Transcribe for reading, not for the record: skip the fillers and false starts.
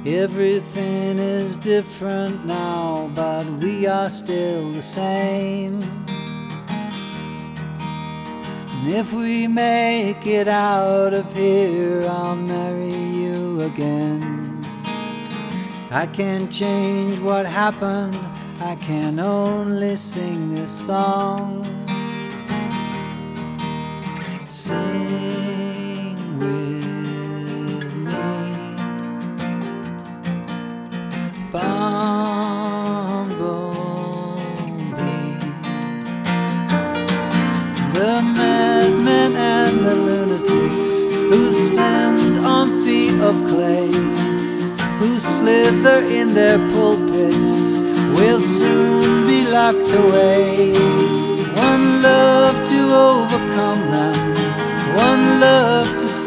Everything is different now, but we are still the same. And if we make it out of here, I'll marry you again. I can't change what happened, I can only sing this song. Sing with me. Bumblebee. The madmen and the lunatics who stand on feet of clay, who slither in their pulpits, will soon be locked away. One love to overcome them, one love